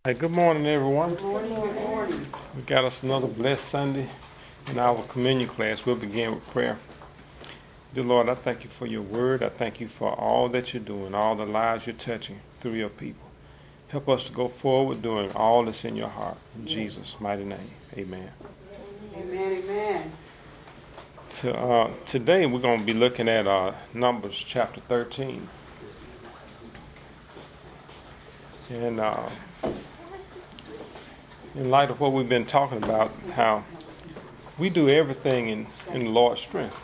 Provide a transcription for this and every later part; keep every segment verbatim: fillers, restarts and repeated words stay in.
Hey, good morning, everyone. Good morning, good morning. We got us another blessed Sunday in our communion class. We'll begin with prayer. Dear Lord, I thank you for your word. I thank you for all that you're doing, all the lives you're touching through your people. Help us to go forward doing all that's in your heart. In yes. Jesus' mighty name, amen. Amen, amen. To, uh, today we're going to be looking at uh, Numbers chapter thirteen. And uh, in light of what we've been talking about, how we do everything in, in the Lord's strength.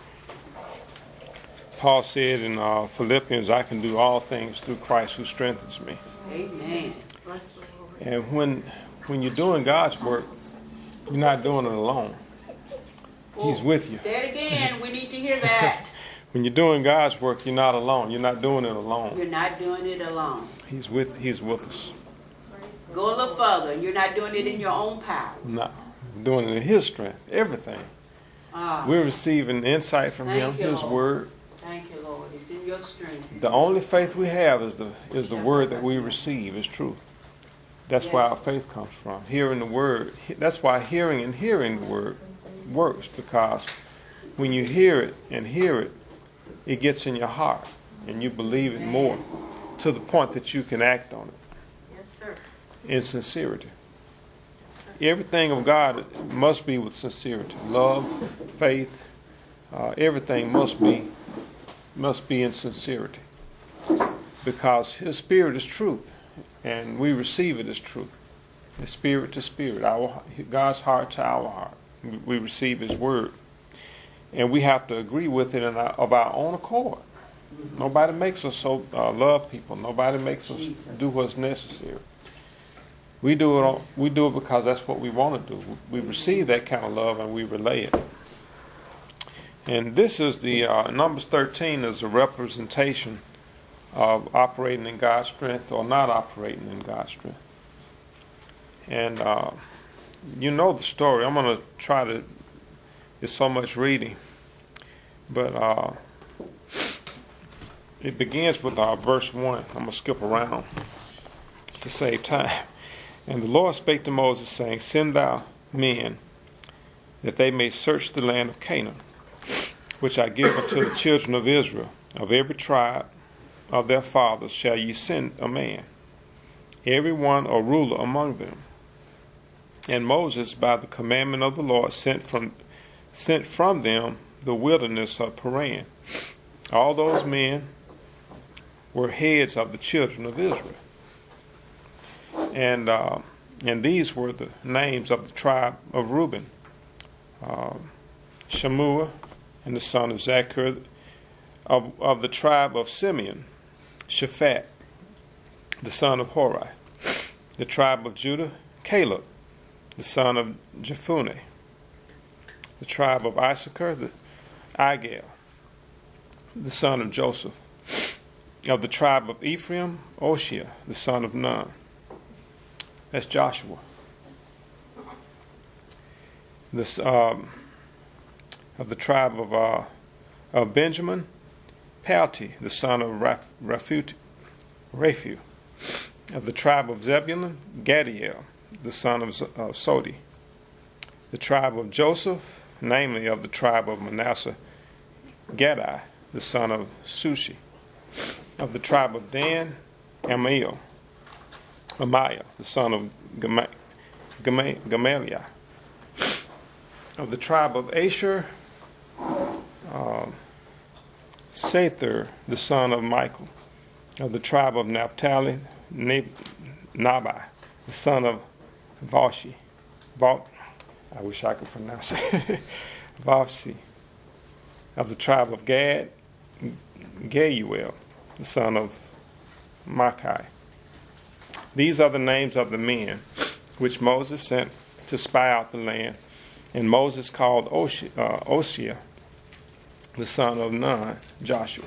Paul said in uh, Philippians, I can do all things through Christ who strengthens me. Amen. And when when you're doing God's work, you're not doing it alone. He's with you. Say it again. We need to hear that. When you're doing God's work, you're not alone. You're not doing it alone. You're not doing it alone. He's with He's with us. Go a little further. You're not doing it in your own power. No. We're doing it in His strength. Everything. Ah. We're receiving insight from Thank Him, you, His Lord. word. Thank you, Lord. It's in your strength. The only faith we have is the is the word that we receive is truth. That's Yes. where our faith comes from. Hearing the word. That's why hearing and hearing the word works, because when you hear it and hear it, it gets in your heart and you believe it more to the point that you can act on it. Yes, sir. In sincerity. Everything of God must be with sincerity. Love, faith, uh, everything must be must be in sincerity. Because His Spirit is truth, and we receive it as truth. The spirit to spirit, our God's heart to our heart. We receive His word, and we have to agree with it in our, of our own accord. Nobody makes us so uh, love people. Nobody makes us do what's necessary. We do it. On, we do it because that's what we want to do. We receive that kind of love and we relay it. And this is the uh, Numbers thirteen is a representation of operating in God's strength or not operating in God's strength. And uh, you know the story. I'm going to try to. It's so much reading, but uh, it begins with uh, verse one. I'm going to skip around to save time. And the Lord spake to Moses, saying, Send thou men, that they may search the land of Canaan, which I give unto the children of Israel. Of every tribe of their fathers shall ye send a man, every one a ruler among them. And Moses, by the commandment of the Lord, sent from sent from them the wilderness of Paran. All those men were heads of the children of Israel. And uh, and these were the names of the tribe of Reuben. Uh, Shammua, and the son of Zachar. Of, of the tribe of Simeon, Shaphat, the son of Hori. The tribe of Judah, Caleb, the son of Jephunneh. The tribe of Issachar, the Igal, the son of Joseph. Of the tribe of Ephraim, Oshia, the son of Nun. That's Joshua. This um, of the tribe of uh, of Benjamin, Palti, the son of Raphu. Raphu. Of the tribe of Zebulun, Gadiel, the son of uh, Sodi. The tribe of Joseph, namely of the tribe of Manasseh, Gadai, the son of Sushi. Of the tribe of Dan, Amiel, Amiah, the son of Gama- Gama- Gamaliel. Of the tribe of Asher, um, Sether, the son of Michael. Of the tribe of Naphtali, Nab- Nabai, the son of Vashi. Val- I wish I could pronounce it. Vashi. Of the tribe of Gad, Geuel, the son of Machai. These are the names of the men which Moses sent to spy out the land. And Moses called Oshia, uh, Oshia the son of Nun, Joshua.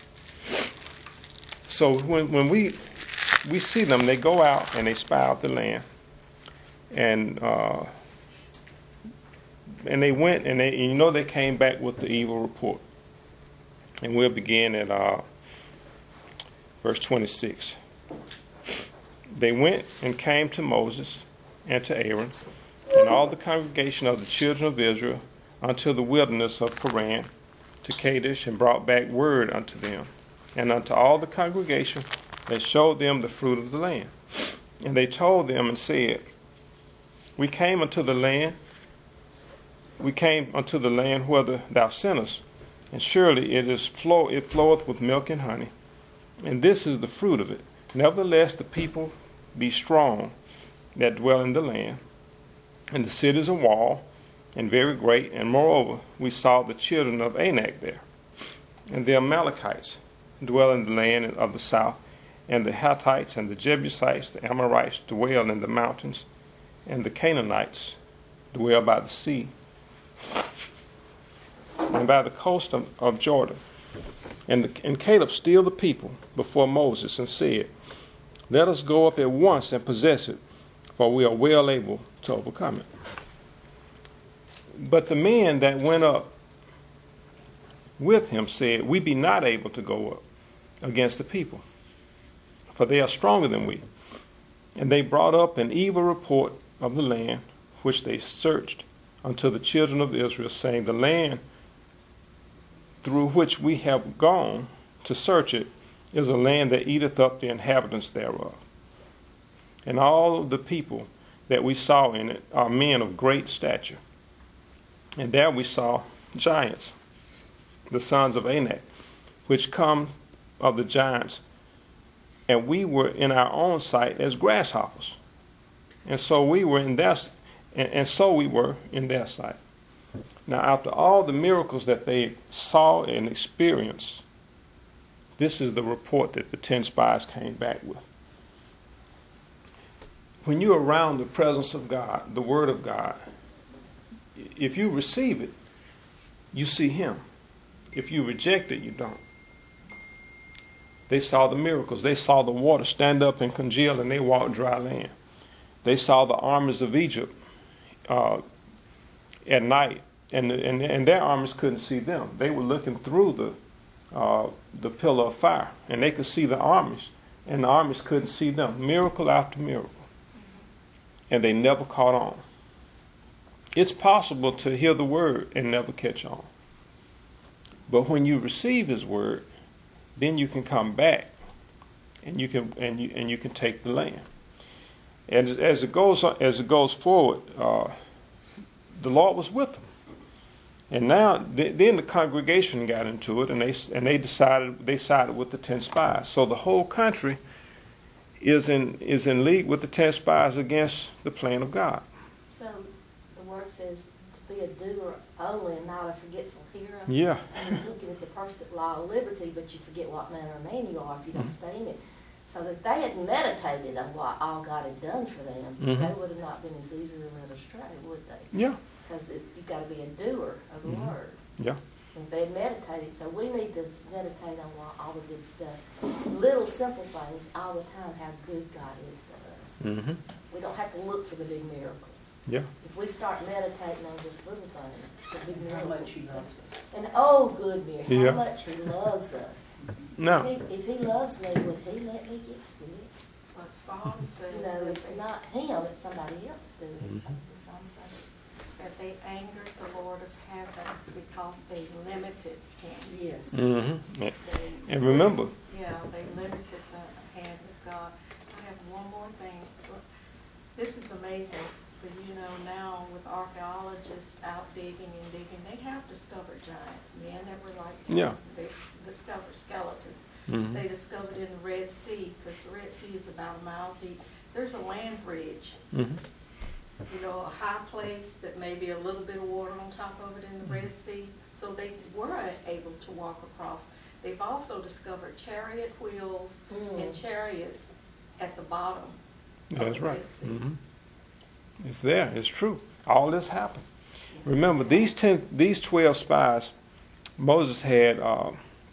So when when we we see them, they go out and they spy out the land, and uh, and they went and they and you know they came back with the evil report. And we'll begin at uh, verse twenty-six. They went and came to Moses and to Aaron and all the congregation of the children of Israel unto the wilderness of Paran, to Kadesh, and brought back word unto them, and unto all the congregation, and showed them the fruit of the land. And they told them and said, We came unto the land, we came unto the land whither thou sentest, and surely it is flow it floweth with milk and honey, and this is the fruit of it. Nevertheless the people be strong that dwell in the land, and the cities are walled, and very great, and moreover we saw the children of Anak there, and the Amalekites dwell in the land of the south, and the Hittites and the Jebusites, the Amorites dwell in the mountains, and the Canaanites dwell by the sea, and by the coast of, of Jordan. And, the, and Caleb stilled the people before Moses and said, Let us go up at once and possess it, for we are well able to overcome it. But the men that went up with him said, We be not able to go up against the people, for they are stronger than we. And they brought up an evil report of the land which they searched unto the children of Israel, saying, The land through which we have gone to search it is a land that eateth up the inhabitants thereof. And all the people that we saw in it are men of great stature. And there we saw giants, the sons of Anak, which come of the giants, and we were in our own sight as grasshoppers, and so we were in their, and, and so we were in their sight. Now, after all the miracles that they saw and experienced, this is the report that the ten spies came back with. When you're around the presence of God, the Word of God, if you receive it, you see Him. If you reject it, you don't. They saw the miracles. They saw the water stand up and congeal, and they walked dry land. They saw the armies of Egypt uh, at night, and, and and their armies couldn't see them. They were looking through the uh, the pillar of fire, and they could see the armies, and the armies couldn't see them. Miracle after miracle, and they never caught on. It's possible to hear the word and never catch on. But when you receive His word, then you can come back, and you can and you and you can take the land. And as it goes on, as it goes forward, uh, the Lord was with them. And now, th- then the congregation got into it, and they and they decided they sided with the ten spies. So the whole country is in is in league with the ten spies against the plan of God. So the word says to be a doer only and not a forgetful hearer. Yeah. And you're looking at the perfect law of liberty, but you forget what manner of man you are if you don't Mm-hmm. stay in it. So that they had meditated on what all God had done for them, Mhm. they would have not been as easily led astray, would they? Yeah. Because you've got to be a doer of the Mhm. word. Yeah. And they meditated, so we need to meditate on what, all the good stuff. Little simple things all the time, how good God is to us. Mm-hmm. We don't have to look for the big miracles. Yeah. If we start meditating on just little things, the big How miracles. much He loves us. And oh, good miracle, Yeah. how much He loves us. Now, If he, if he loves me, would He let me get sick? But Psalm says No, that it's they, not Him, it's somebody else doing it. Mhm. That's the Psalm says. that they angered the Lord of heaven because they limited Him. Yes. mm-hmm. They, And remember, yeah, they limited the hand of God. I have one more thing. This is amazing, but you know, now with archaeologists out digging and digging, they have discovered giants, men that were like, Yeah. they discovered skeletons. Mhm. They discovered in the Red Sea, because the Red Sea is about a mile deep, there's a land bridge, mm-hmm. you know, a high place that may be a little bit of water on top of it in the Red Sea. So they were able to walk across. They've also discovered chariot wheels Mm. and chariots at the bottom of That's the right. Red Sea. Mm-hmm. It's there. It's true. All this happened. Remember, these ten, these twelve spies, Moses had uh,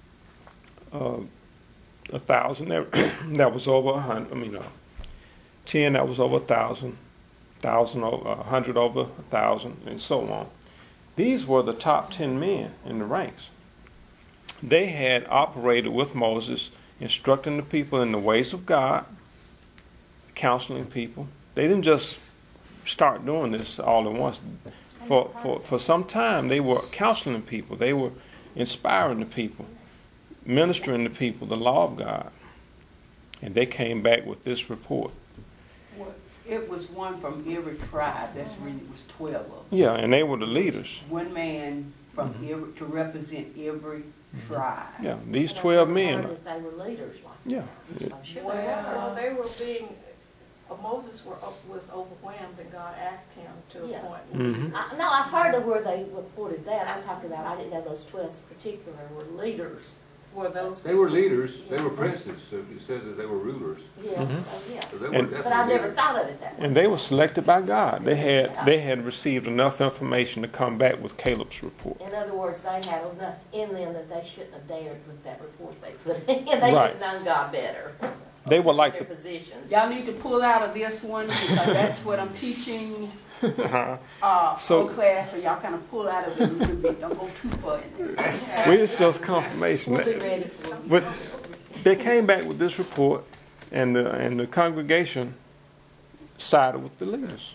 uh, a thousand. That, that was over a hundred. I mean, uh, ten that was over a thousand, thousand over a hundred over a thousand, and so on. These were the top ten men in the ranks. They had operated with Moses, instructing the people in the ways of God, counseling people. They didn't just start doing this all at once. For, for, for some time, they were counseling people. They were inspiring the people, ministering to people the law of God. And they came back with this report. Well, it was one from every tribe. That's really, it was twelve of them. Yeah, and they were the leaders. One man from every, to represent every tribe. Yeah, these twelve men. That they were leaders like Yeah. that. I'm sure they Well, were. they were being, uh, Moses were, up- was overwhelmed and God asked him to Yeah. appoint. Mhm. I, no, I've heard of where they reported that. I'm talking about, I didn't know those twelve particular were leaders. Were those? They were leaders, they were princes, so it says that they were rulers. Yeah, Mhm. oh, yeah. So they were And- But I definitely never leaders. thought of it that way. And they were selected by God. They had they had received enough information to come back with Caleb's report. In other words, they had enough in them that they shouldn't have dared with that report they put in. They should Right. have known God better. They were like Their the positions. Y'all need to pull out of this one because that's what I'm teaching uh, uh, So- so, class. So y'all kind of pull out of it a little bit. Don't go too far in there. we it's just confirmation. We'll be ready for you. But they came back with this report, and the and the congregation sided with the leaders.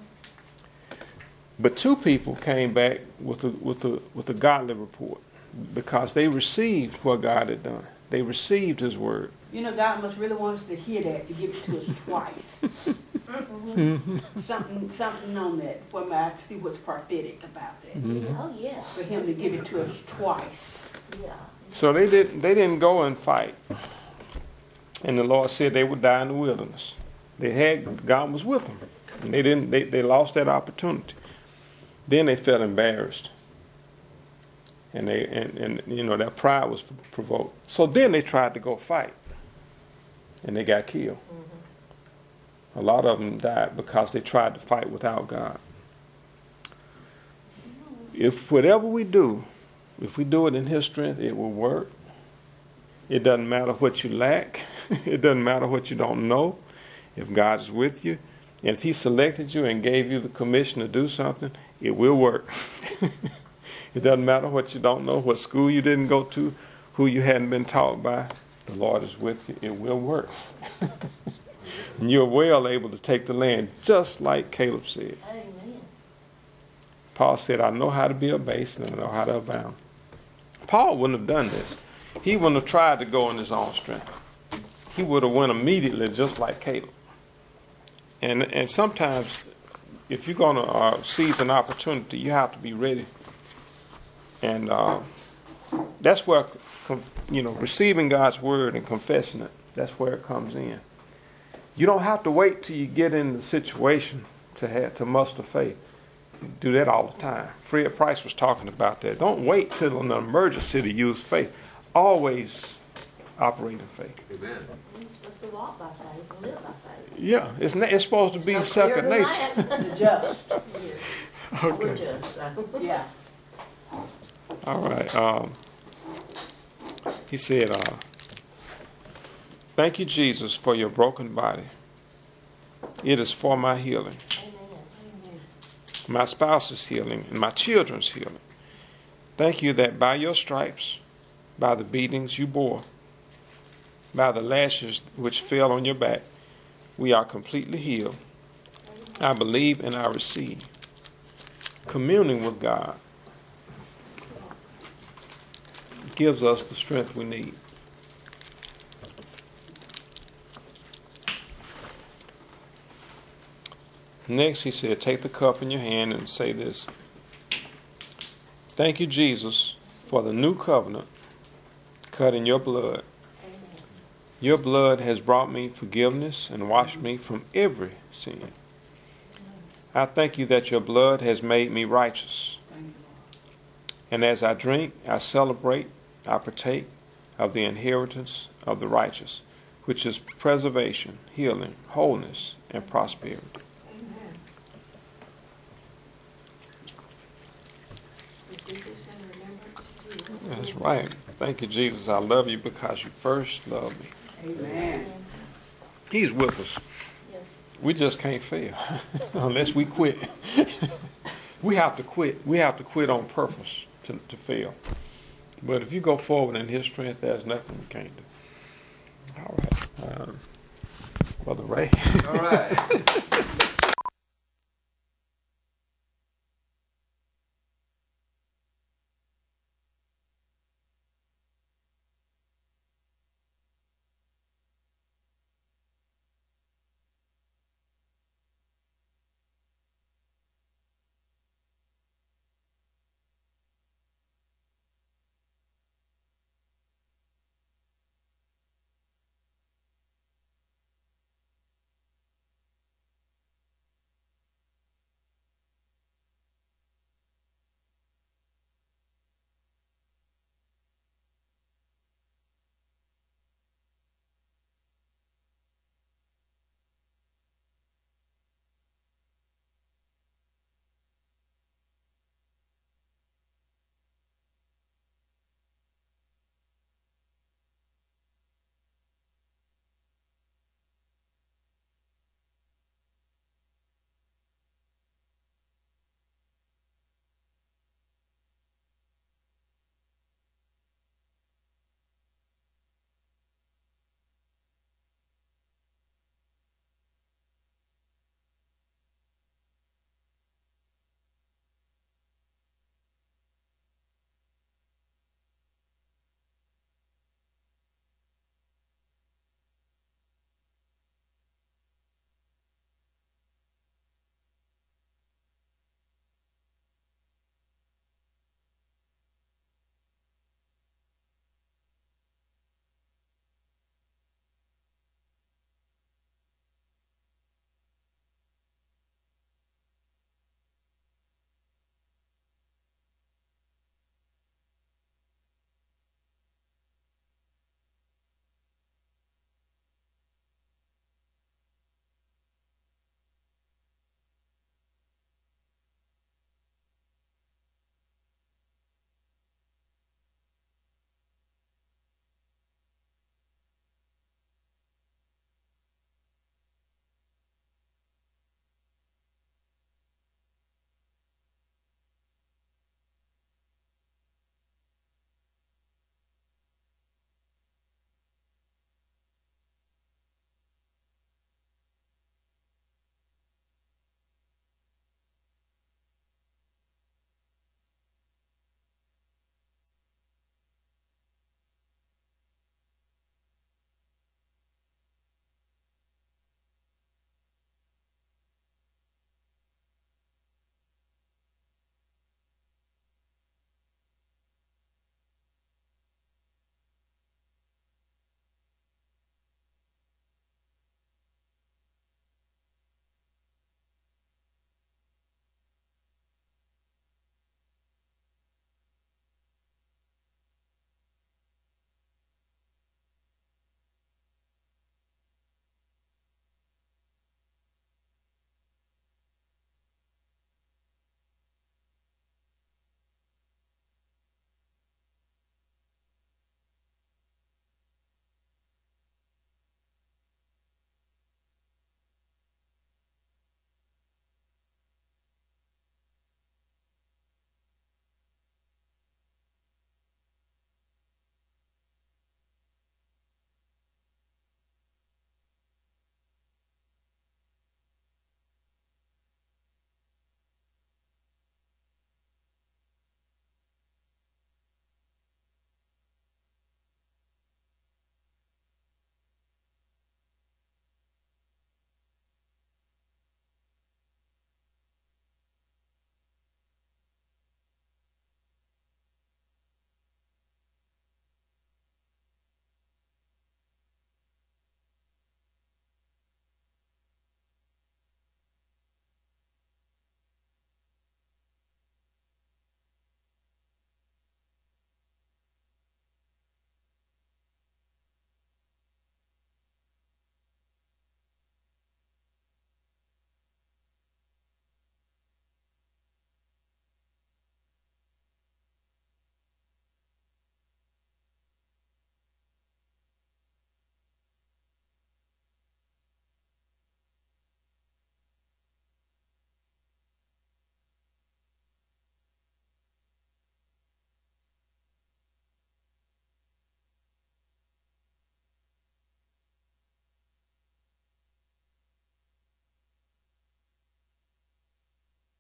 But two people came back with a with a with a godly report because they received what God had done. They received His word. You know, God must really want us to hear that to give it to us twice. something, something on that for me. I see what's prophetic about that. Oh, yeah. For Him to give it to us twice. Yeah. So they didn't they didn't go and fight. And the Lord said they would die in the wilderness. They had God was with them. And they didn't they, they lost that opportunity. Then they felt embarrassed. And they and, and you know their pride was provoked. So then they tried to go fight. And they got killed. A lot of them died because they tried to fight without God. If whatever we do, if we do it in His strength, it will work. It doesn't matter what you lack. It doesn't matter what you don't know. If God's with you, and if He selected you and gave you the commission to do something, it will work. It doesn't matter what you don't know, what school you didn't go to, who you hadn't been taught by. The Lord is with you. It will work. And you're well able to take the land, just like Caleb said. Amen. Paul said, I know how to be abased and I know how to abound. Paul wouldn't have done this. He wouldn't have tried to go in his own strength. He would have went immediately, just like Caleb. And and sometimes, if you're going to uh, seize an opportunity, you have to be ready. And uh, that's where, you know, receiving God's word and confessing it, that's where it comes in. You don't have to wait till you get in the situation to have to muster faith. Do that all the time. Fred Price was talking about that. Don't wait till an emergency to use faith. Always operate in faith. Amen. You're supposed to walk by faith and live by faith. Yeah, it's na- it's supposed to be No second clearer nature. than The just. that. We're Okay. just, so. Yeah. All right. Um, he said, uh, "Thank you, Jesus, for your broken body. It is for my healing, Amen. my spouse's healing, and my children's healing. Thank you that by your stripes, by the beatings you bore, by the lashes which fell on your back, we are completely healed. I believe and I receive." Communing with God gives us the strength we need. Next, he said, take the cup in your hand and say this. Thank you, Jesus, for the new covenant cut in your blood. Your blood has brought me forgiveness and washed me from every sin. I thank you that your blood has made me righteous. And as I drink, I celebrate, I partake of the inheritance of the righteous, which is preservation, healing, wholeness, and prosperity. We do this in remembrance of you. That's right. Thank you, Jesus. I love you because you first loved me. Amen. He's with us. Yes. We just can't fail unless we quit. We have to quit. We have to quit on purpose to, to fail. But if you go forward in His strength, there's nothing we can't do. All right. Um, Brother Ray. All right.